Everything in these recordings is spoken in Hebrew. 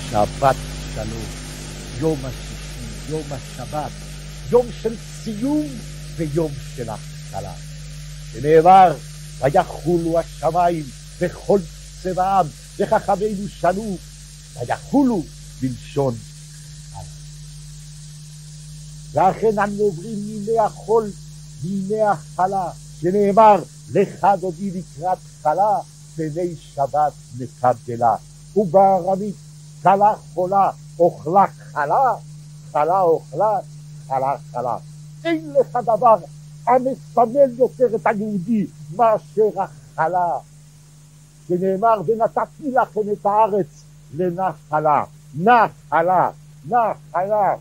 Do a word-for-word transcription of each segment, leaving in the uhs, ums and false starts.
שבת שלום, יום השישי, יום השבת, יום של סיום ויום של התחלה. ונאמר, ויחולו השמיים וכל צבאם, וחכמינו שנו, ויחולו בלשון חלה. ואכן אנו עוברים מימי החול לימי החלה, שנאמר, לך דודי לקראת חלה, פני שבת מקבלה. ובארמית, חלה חולה, אוכלה חלה, חלה אוכלה, חלה חלה. אין לך דבר המסמל יותר את היהודי מאשר החלה. שנאמר, ונתתי לכם את הארץ לנחלה, נחלה, נחלה.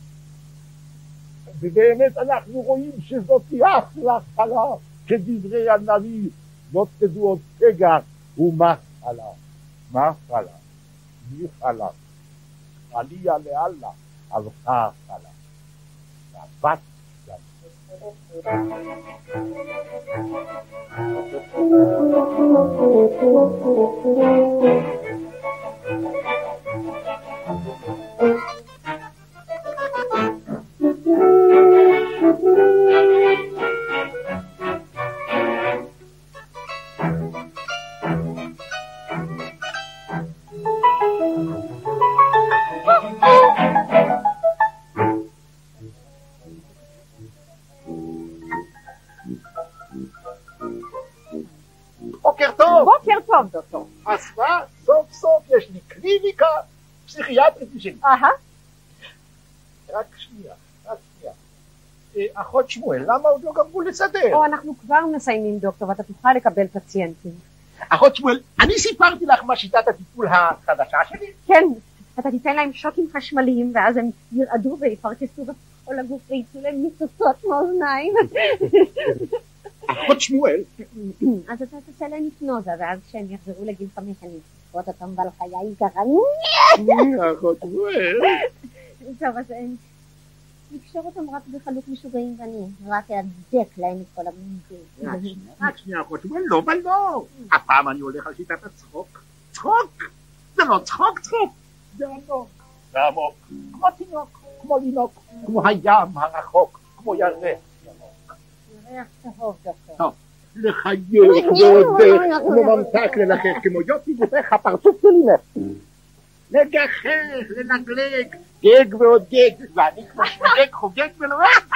ובאמת אנחנו רואים שזאת אחלה חלה, כדברי הנביא, לא תדעו עוד פגע ומחלה. מחלה, מחלה. עליה לאללה, הלכה החלה. שבת דוקטור. אז מה? סוף סוף יש לי קליניקה פסיכיאטרית משלי. אהה. רק שנייה, רק שנייה. אחות שמואל, למה עוד לא גמרו לסדר? או, אנחנו כבר מסיימים דוקטור, ואתה תוכל לקבל פציינטים. אחות שמואל, אני סיפרתי לך מה שיטת הטיפול החדשה שלי? כן, אתה תיתן להם שוקים חשמליים, ואז הם ירעדו ויפרקסו בכל הגוף ויצאו להם ניצוצות מאוזניים. אחות שמואל? אז אתה תעשה להם היפנוזה, ואז כשהם יחזרו לגיל חמש אני אצפות אותם בלחיה יקרה. אחות שמואל? טוב, אז נקשור אותם רק בחלוק משוגעים ואני רק אדק להם את כל המנגים. רק שנייה אחות שמואל, לא ולא. הפעם אני הולך על שיטת הצחוק. צחוק? זה לא צחוק צחוק. זה עמוק. זה עמוק. כמו תינוק, כמו לינוק, כמו הים הרחוק, כמו ירח. ירח צהוב דוקטור. טוב, לחייך ועודך, כמו ממתק ללחך, כמו יופי גופך הפרצוף שלי נפט. לגחך, לנגלג, גג ועוד גג, ואני כמו שגג חוגג ולא...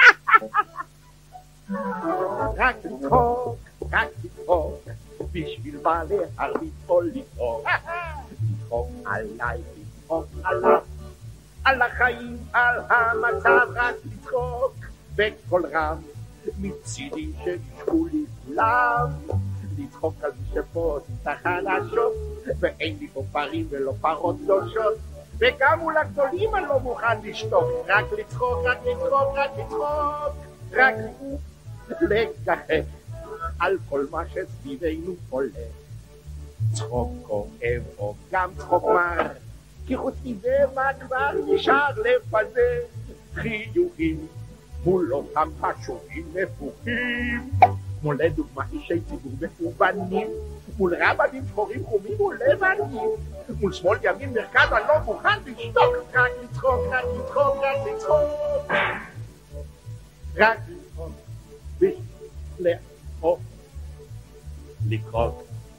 רק לצחוק, רק לצחוק, בשביל מה להרביץ או לצחוק. לצחוק עליי, לצחוק עליו, על החיים, על המצב, רק לצחוק בקול רם, מצידי שישקו לי כולם. לצחוק על מי שפה תחדשות, ואין לי פה פרים ולא פרות קדושות, וגם מול הגדולים אני לא מוכן לשתוק. רק לצחוק, רק לצחוק, רק לצחוק, רק לגחך על כל מה שסביבנו עולה. צחוק כואב או גם צחוק מר, כי חוץ מזה מה כבר נשאר לפזר? חיוכים מול אותם פשוטים נפוחים, כמו לדוגמה אישי ציבור מכוונים, מול רבנים שחורים חומים ולבנים, מול שמאל ימין מרכז אני לא מוכן לשתוק. רק לצחוק, רק לצחוק, רק לצחוק, רק לצחוק בשביל לאור לקרות.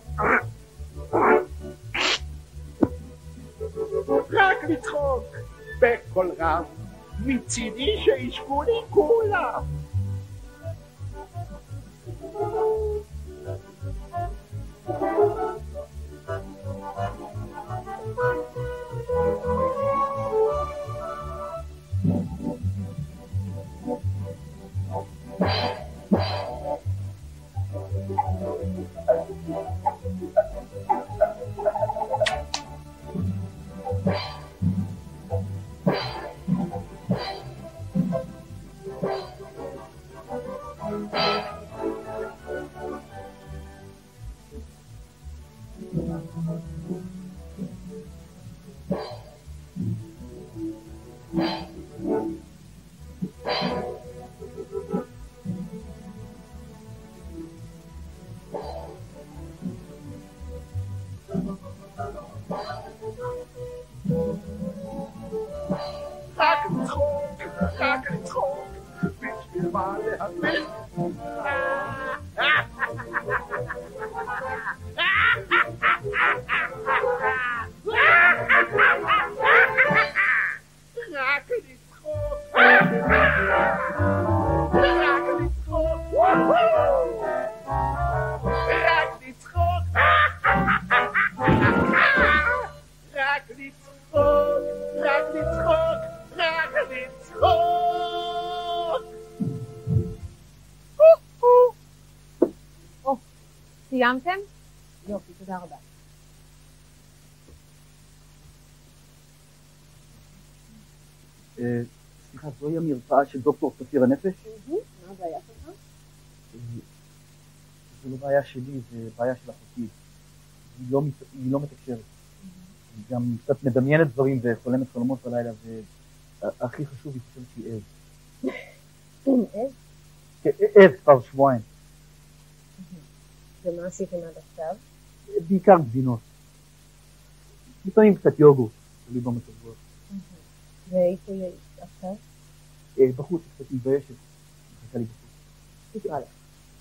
רק לצחוק בקול רם, מצידי שישקו לי כולם. סיימתם? יופי, תודה רבה. סליחה, זוהי המרפאה של דוקטור ספיר הנפש? מה הבעיה שלך? זו לא בעיה שלי, זה בעיה של אחותי. היא לא מתקשרת. היא גם קצת מדמיינת דברים וחולמת חלומות בלילה, והכי חשוב, היא חושבת שהיא עז. עם עז? עז כבר שבועיים. ומה עשיתם עד עכשיו? בעיקר גבינות. לפעמים קצת יוגורט, תלוי במצב רוח. ואיפה היא עכשיו? בחוץ, קצת מתביישת. מחכה לי בחוץ. תקרא לה.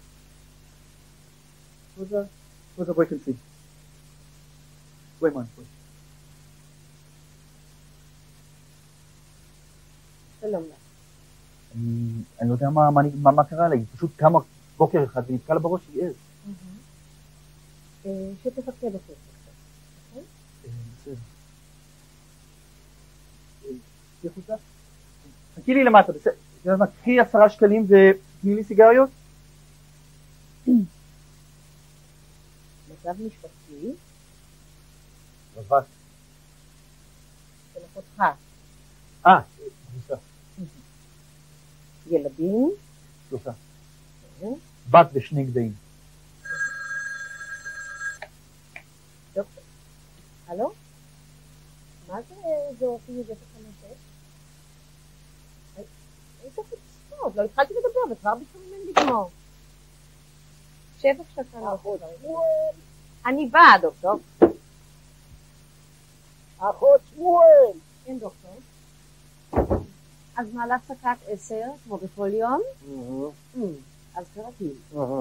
רוזה, רוזה, בואי כנסי. בואי מן, בואי. שלום לה. אני לא יודע מה קרה לה, היא פשוט קמה בוקר אחד ונתקע לה בראש שהיא עז. שתפקד אותי. בסדר. יחוצה? חכי לי למטה, בסדר. קחי עשרה שקלים ותני לי סיגריות? מצב משפטי? רבת. של אחותך. אה, שלושה. ילדים? שלושה. בת ושני גדיים. דוקטור. הלו? מה זה זה אופי מזה שחמשת? איזה חוצפות, לא התחלתי לדבר וכבר בשביל אין לגמור. שב עכשיו כאן לאחות. אני באה, דוקטור. אחות שמואל. כן, דוקטור. אז מעלה הפסקת עשר, כמו בכל יום? אז כרגיל.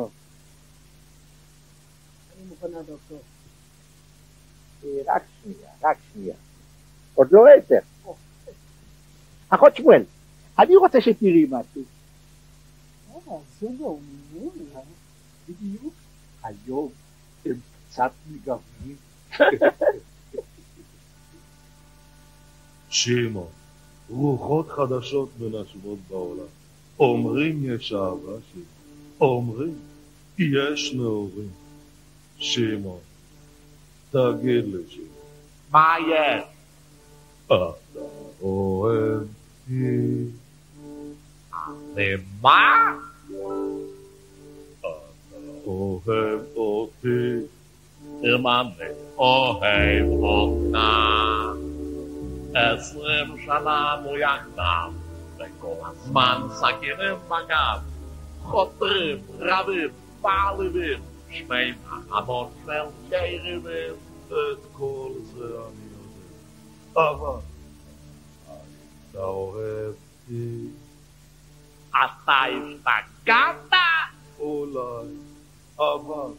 אני מוכנה, דוקטור. רק שנייה, רק שנייה. עוד לא עשר. אחות שמואל, אני רוצה שתראי משהו. זוג האומנים. בדיוק. היום הם קצת מגוונים. שמעון, רוחות חדשות מנשבות בעולם. אומרים יש אהבה שלי, אומרים יש נאורים. שמעון, תגיד לי שמעון. מה יש? אתה אוהב אותי. ומה? אתה אוהב אותי. אם אני אוהב אותך. עשרים שנה נו יחדיו, וכל הזמן סכינים בגב, חותרים, רבים, מעליבים, שמי מחמות של יריבים. את כל זה אני יודע, אבל אתה אוהב אותי. אתה השתגעת? אולי, אבל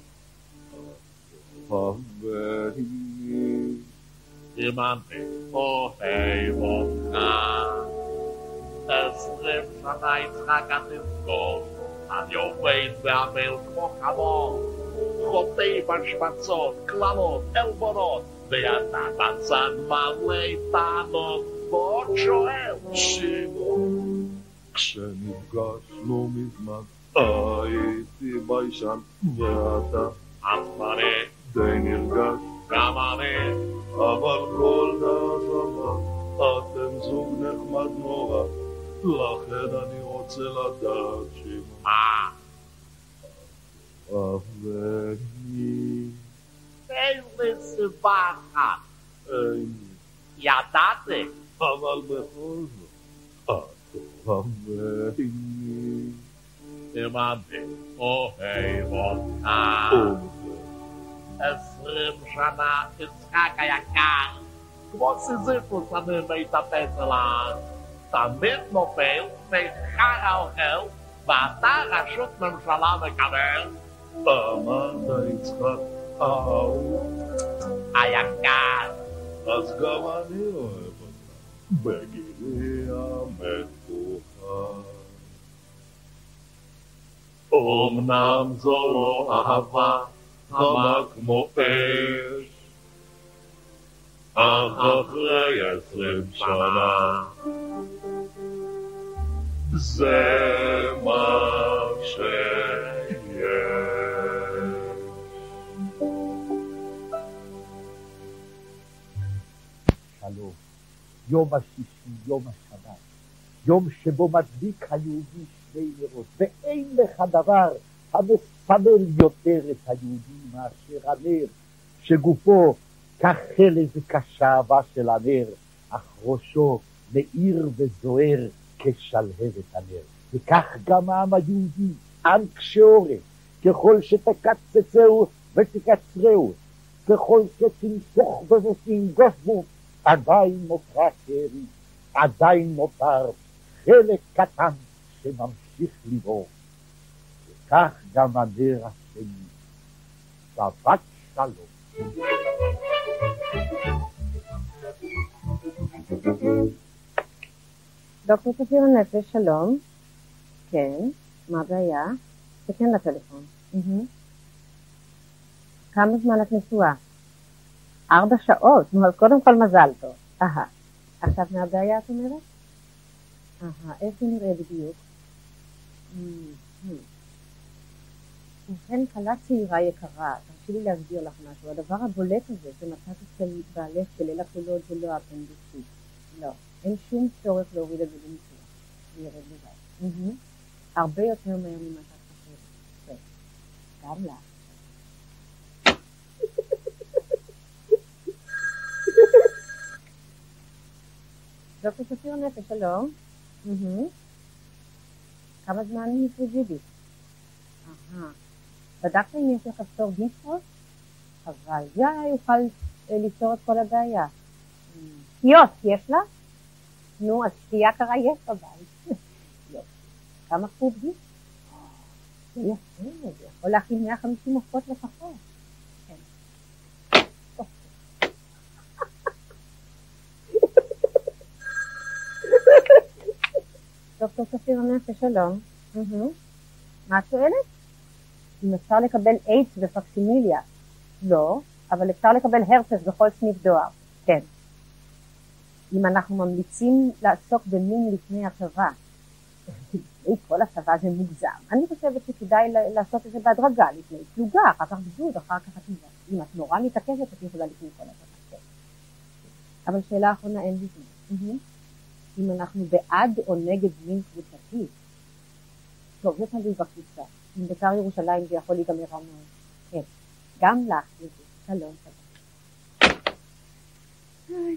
חבני. אם אני אוהב אותך, עשרים שנה יצחק את תזכור, אני עובד ועמל כמו חמור, חוטא בשמצות, קללות, עלבונות, ואתה בצד מלא טענות, ועוד שואל. שמעון, כשנפגשנו מזמן, הייתי ביישן, ואתה עצמני, די נרגש. גם אני, אבל כל דעת אמר, אתם זוג נחמד נורא, לכן אני רוצה לדעת שמעון. מה? אבני. איזה סיבה אחת, אין, ידעתי. אבל בכל זאת, את אבני. אם אני אוהב אותך, עשרים שנה יצחק היקר, כמו סיזיפוס אני מתאפס אליו, תמיד נופל וחרא אוכל, ואתה רשות ממשלה מקבל. אמרת יצחק האהוב, היקר. אז גם אני אוהב אותך, בגילי המקוחה. אמנם זו לא אהבה, חמה כמו אש, אך אחרי עשרים שנה זה מה שיש. שלום. יום השישי, יום השבת. יום שבו מדליק היהודי שני נרות, ואין לך דבר המסמל יותר את היהודי מאשר הנר, שגופו כחלז וכשעבה של הנר, אך ראשו מאיר וזוהר כשלהבת הנר. וכך גם העם היהודי, עם קשה עורף, ככל שתקצצהו ותקצרהו, ככל שתנפוך בו ותנגוש בו, עדיין נותרה שארית, עדיין נותר חלק קטן שממשיך לבוא. וכך גם הנר השני, שבת שלום. דוקטור ספיר הנפש, שלום. כן, מה הבעיה? תקן לטלפון. כמה זמן את נשואה? ארבע שעות, נו, אז קודם כל מזל טוב. אהה. עכשיו מה הבעיה את אומרת? אהה, איך זה נראה בדיוק? ובכן, כלה צעירה יקרה, תרשי לי להסביר לך משהו. הדבר הבולט הזה שמצאת אצל בעלך בליל הכלולות זה לא אפנדיציט. לא, אין שום צורך להוריד את זה בניתוח. זה ירד לבד. הרבה יותר מהר ממה שאת חושבת. כן, גם לך. דוקטור ספיר נפש, שלום. כמה זמן נפריג'ידית? אהה. בדקת אם יש לך כפתור דיספרוס? אבל זה יוכל ליצור את כל הבעיה. יוס, יש לה? נו, אז שתייה קרה יש בבית. יוס. כמה קובית? זה יפה, זה יכול להכין מאה וחמישים עופות לפחות. כן. דוקטור ספיר הנפש, שלום. מה את שואלת? אם אפשר לקבל איידס ופקסימיליה. לא, אבל אפשר לקבל הרפס בכל סניף דואר. כן. אם אנחנו ממליצים לעסוק במין לפני הצבא, כל הצבא זה מוגזם. אני חושבת שכדאי לעשות את זה בהדרגה, לפני פלוגה, אחר כך גדוד, אחר כך חטיבה. אם את נורא מתעקשת, את יכולה לפני כל הצבא. כן. אבל שאלה אחרונה, אין לי זמן. אם אנחנו בעד או נגד מין קבוצתי. טוב, זה תלוי בקבוצה. אם בית"ר ירושלים זה יכול להיגמר רע מאוד. כן, גם לך, לזה. שלום, שלום.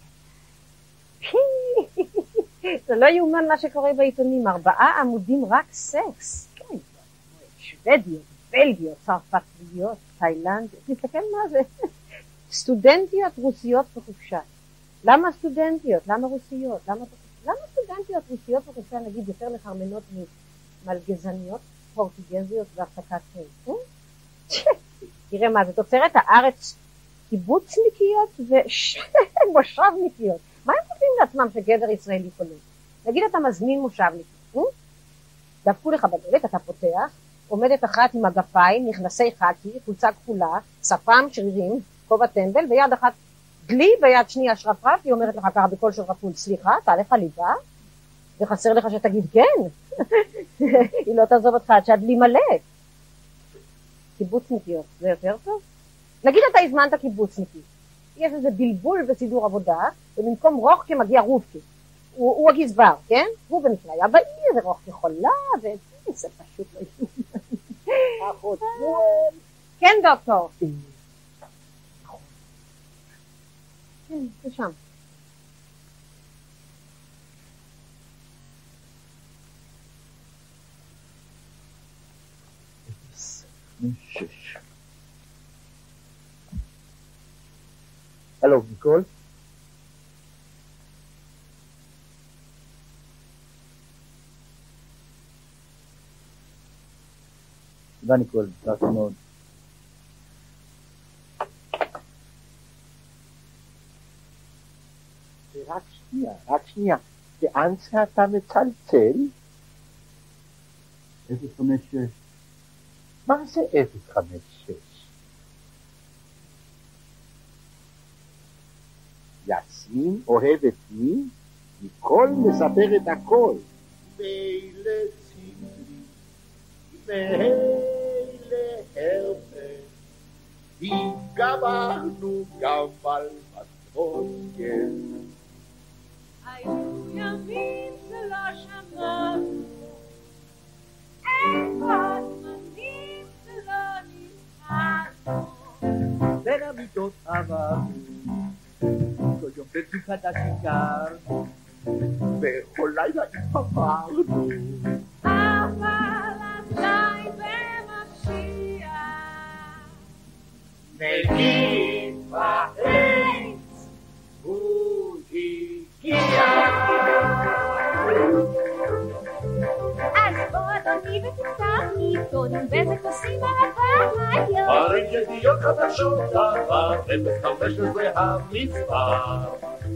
זה לא יאומן מה שקורה בעיתונים. ארבעה עמודים רק סקס. כן, שוודיות, בלגיות, צרפתיות, תאילנד. תסתכל מה זה. סטודנטיות רוסיות בחופשה. למה סטודנטיות? למה רוסיות? למה, למה סטודנטיות רוסיות בחופשה נגיד יותר מחרמנות מלגזניות פורטוגזיות והפסקת חיים? תראה מה זה, תוצרת הארץ קיבוצניקיות ומושבניקיות. מה הם חושבים לעצמם שגבר ישראלי קולט? נגיד אתה מזמין מושבניקיות, דפקו לך בדלת, אתה פותח, עומדת אחת עם הגפיים, נכנסי חקי, חולצה כחולה, שפם, שרירים, כובע טמבל, ויד אחת גלי, ביד שנייה שרפרף, היא אומרת לך ככה בקול של רפול, סליחה, תעליך ליבה, וחסר לך שתגיד כן. היא לא תעזוב אותך עד שהדלי מלא. קיבוצניקיות, זה יותר טוב? נגיד אתה הזמנת קיבוצניקי, יש איזה בלבול בסידור עבודה, ובמקום רוחקה מגיע רובקה. הוא, הוא הגזבר, כן? הוא במקרה היה באי, זה רוחקה חולה, וזה פשוט לא יאומן. אחות שמואל. כן, דוקטור. כן, זה שם. שש. הלו, ניקול? תודה ניקול, תודה מאוד. רק שנייה, רק שנייה. לאן שאתה מצלצל? אפס חמש שש. מה זה אפס חמש שש? יסמין אוהבת מי? ניקול מספרת הכל. מילא צילי, מילא הרפס, התגברנו גם על מטרות. כן. היו ימים שלא שמענו, איפה הזמנים שלא נשמענו. בין המיטות עברנו, כל יום בצוק חדש הכרנו, בכל לילה התפברנו. אבל עדיין במשיח מגיב בעץ, הוא הגיע. אז בוא אדוני ותפתח עיתון ובכוסים אהבה היום. הרי ידיעות חדשות אהבה, אפס חמש עשרה המספר.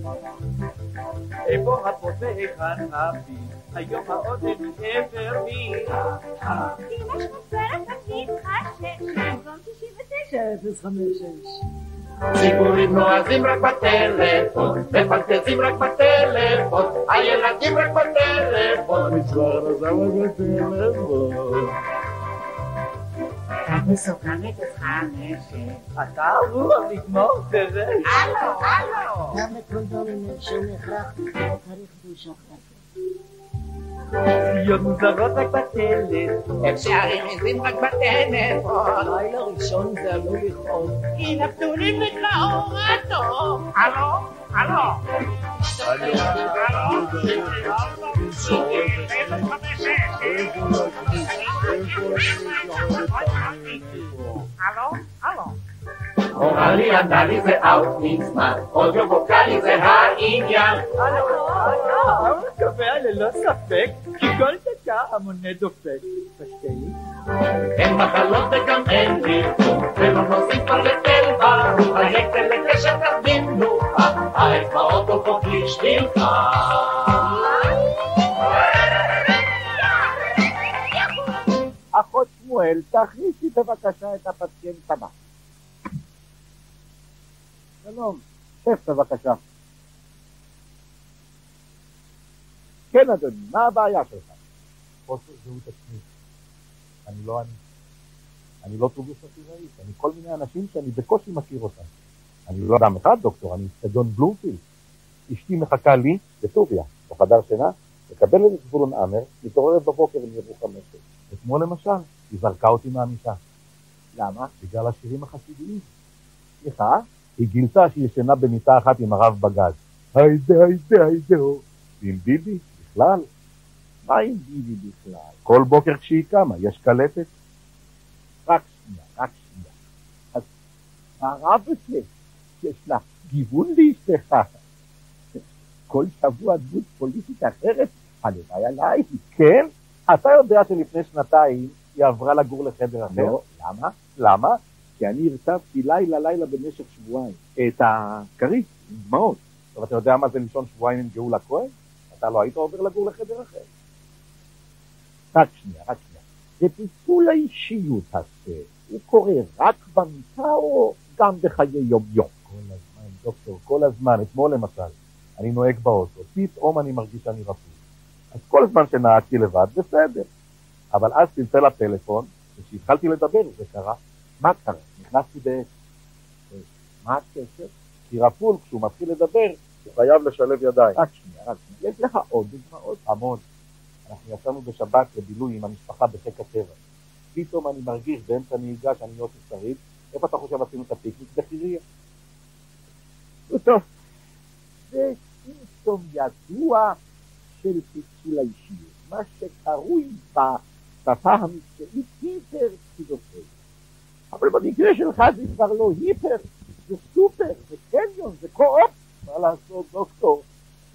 איפה הפות והיכן אבי, היום העודף מעבר מיה. אמא שמוסרת תמיד חשש, במקום שישים ותשע אפס חמש שש. סיפורים נועזים רק בטלפון, מפנטזים רק בטלפון, הילדים רק בטלפון. מצוואר הזם רק בטלפון. רק מסוכן אפס חמש שש. אתה רוח לגמור תראה. הלו, הלו. גם לכל דומינים שמכרח צריך דושה חדשה. ציון מוזרות רק בטלפון, אפשר עזים רק בטלפון. לילה ראשון זה עלול לכאוב. כי נפתולים לך האור הטוב. הלו, הלו. הלו, הלו. אוראלי, ענדלי זה אאוט מזמן, אודיו ווקלי זה העניין. אבל קובע ללא ספק, כי כל דקה המונה דופק. תשתהי. אין מחלות וגם אין ריחום, ולא נוסיף כבר לטלווה, היקטל לקשר תבין נוחה, האצבעות הולכות לשבילך. אחות שמואל, תכניסי בבקשה את הפציינט הבא. שלום, שף בבקשה. כן אדוני, מה הבעיה שלך? חוסר זהות עצמית. אני לא אני. אני לא טוביוס הפיראית. אני כל מיני אנשים שאני בקושי מכיר אותם. אני לא אדם אחד, דוקטור, אני אצטדיון בלומפילד. אשתי מחכה לי בטוביה, בחדר שינה, מקבלת את זבולון עמר, מתעוררת בבוקר עם ירוחם משהו. אתמול למשל, היא זרקה אותי מהמיטה. למה? בגלל השירים החסידיים. סליחה? היא גילתה שהיא ישנה במיטה אחת עם הרב בגז. היידה, היידה, היידה. ועם ביבי, בכלל. מה עם ביבי בכלל? כל בוקר כשהיא קמה, יש קלטת. רק שנייה, רק שנייה. אז הרב הזה, יש לה גיוון לאשתך. כל שבוע דמות פוליטית אחרת, הלוואי עליי. כן? אתה יודע שלפני שנתיים היא עברה לגור לחדר אחר? לא, למה? למה? כי אני הרצבתי לילה לילה במשך שבועיים. את הכרית, עם דמעות. אבל אתה יודע מה זה לישון שבועיים עם גאולה כהן? אתה לא היית עובר לגור לחדר אחר. רק שנייה, רק שנייה. זה פיצול האישיות הזה. הוא קורה רק במיטה או גם בחיי יום יום? כל הזמן, דוקטור, כל הזמן. אתמול למשל, אני נוהג באוטו, פתאום אני מרגיש שאני רפוי. אז כל הזמן שנהגתי לבד, בסדר. אבל אז צלצל הטלפון, וכשהתחלתי לדבר, זה קרה. מה קרה? נכנסתי ב... מה הקשר? כי רפול, כשהוא מתחיל לדבר, הוא חייב לשלב ידיים. רק שנייה, רק שנייה. יש לך עוד דוגמאות? המון. אנחנו יצאנו בשבת לבילוי עם המשפחה בחיק הטבע. פתאום אני מרגיש באמצע נהיגה שאני לא שריד. איפה אתה חושב עשינו את הפיקניק? בחירייה. טוב, זה סימפטום ידוע של פיצול האישיות. מה שקרוי בשפה המקצועית היפר סכיזופרניה. אבל במקרה שלך זה כבר לא היפר, זה סופר, זה קניון, זה קו-אופ. מה לעשות, דוקטור?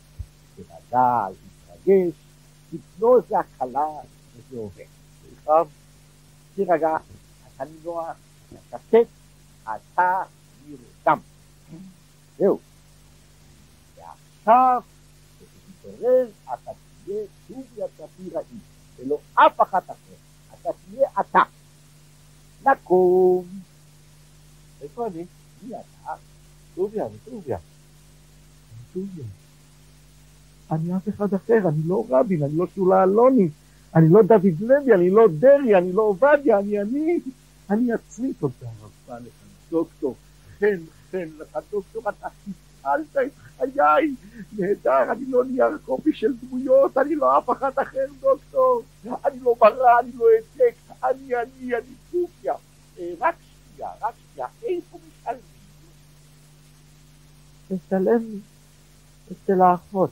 תרגע, תתרגש, היפנוזה הקלה, וזה עובד. עכשיו, תרגע, אתה נינוח, אתה שקט, אתה נרדם. זהו. ועכשיו, כשתתעורר, אתה תהיה טוביה שפיראי, ולא אף אחת אחרת. אתה תהיה אתה. נקום. איפה אני? מי אתה? טוביה, אני טוביה. אני טוביה. אני אף אחד אחר, אני לא רבין, אני לא שולה אלוני, אני לא דוד לוי, אני לא דרי, אני לא עובדיה, אני אני, אני עצמי. תודה רבה לך, דוקטור, חן, חן לך, דוקטור, אתה תפעל הצלת את חיי. נהדר, אני לא נייר קופי של דמויות, אני לא אף אחד אחר, דוקטור. אני לא מראה, אני לא העתק, אני, אני, אני פוקיה. אה, רק שנייה, רק שנייה, איפה משלמים? משלם אצל האחות.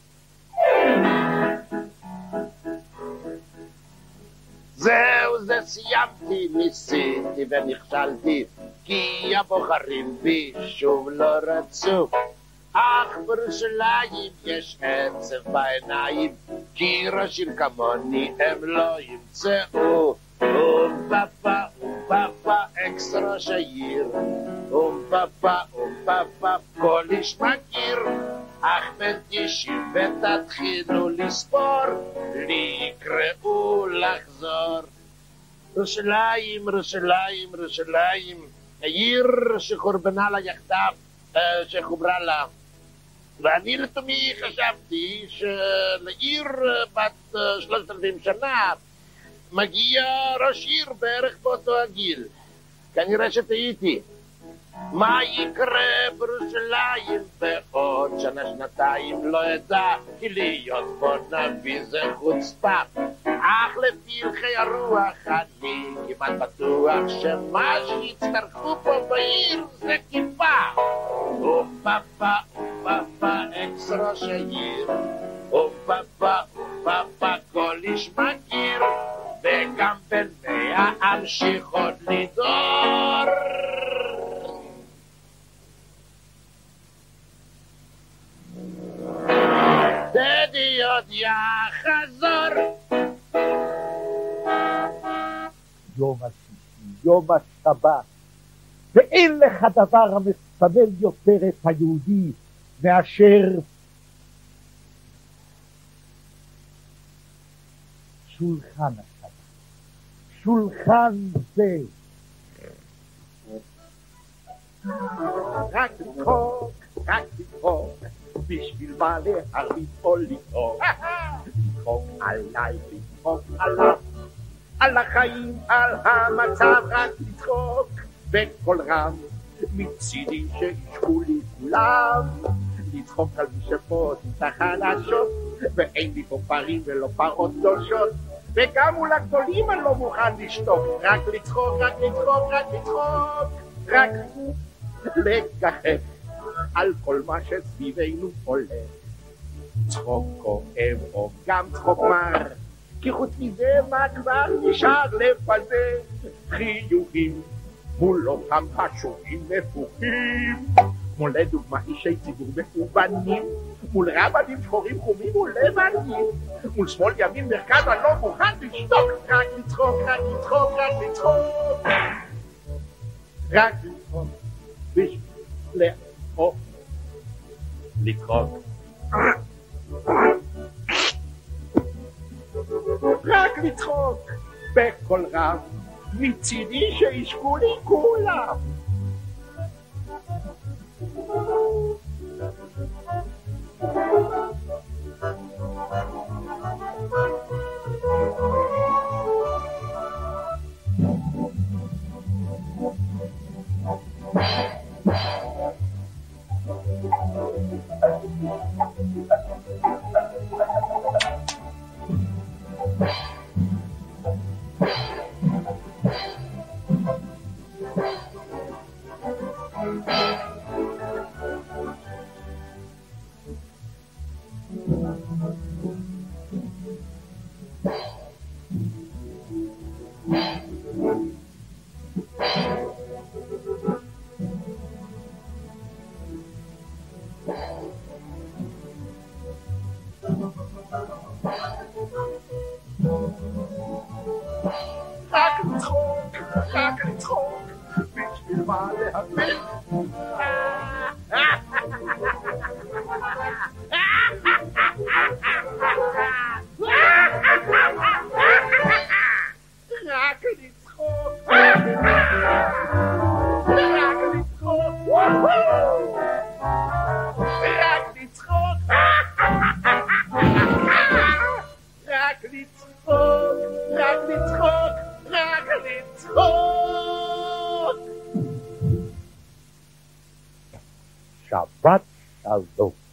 זהו, זה סיימתי, ניסיתי ונכשלתי, כי הבוחרים בי שוב לא רצו. אך בירושלים יש עצב בעיניים, כי ראשים כמוני הם לא ימצאו. אום פאפה, אום פאפה, אקס ראש העיר, אום פאפה, אום פאפה, כל איש מכיר. אחמד תשעים ותתחילו לספור, לי יקראו לחזור. ירושלים, ירושלים, ירושלים, העיר שחורבנה לה יחדיו, שחוברה לה. ואני לתומי חשבתי שלעיר בת שלושת אלפים שנה מגיע ראש עיר בערך באותו הגיל. כנראה שטעיתי. מה יקרה בירושלים בעוד שנה שנתיים לא ידע, כי להיות בו נביא זה חוצפה. אך לפי הלכי הרוח אני כמעט בטוח שמה שיצטרכו פה בעיר זה כיפה. אום פאפה, אום פאפה, אקס ראש העיר, אום פאפה, אום פאפה, כל איש מכיר, וגם בן מאה אמשיך עוד לדור. דדי עוד יחזור. יום השישי, יום השבת, ואין לך דבר המסמל יותר את היהודי מאשר שולחן השבת. שולחן זה רק לצחוק, רק לצחוק, בשביל מה להרביץ או לצחוק. לצחוק עליי, לצחוק עליו, על החיים, על המצב, רק לצחוק בקול רם, מצידי שישקו לי כולם. לצחוק על מי שפה תצטרך חדשות, ואין לי פה פרים ולא פרות קדושות, וגם מול הגדולים אני לא מוכן לשתוק. רק לצחוק, רק לצחוק, רק לצחוק, רק לגחך על כל מה שסביבנו הולך. צחוק כואב או גם צחוק מר, כי חוץ מזה מה כבר נשאר לפזר? חיוכים מול אותם השורים נפוחים, כמו לדוגמה אישי ציבור מכוונים, מול רבנים שחורים חומים ולבנים, מול שמאל ימין מרכז אני לא מוכן לשתוק. רק לצחוק, רק לצחוק, רק לצחוק, רק לצחוק בשביל לאור לצחוק. רק לצחוק בקול רב, מצידי שישקו לי כולם. רק לצחוק, רק לצחוק, בשביל מה להבין? רק לצחוק, רק לצחוק, רק לצחוק, רק לצחוק, רק לצחוק, רק לצחוק. שבת הזו.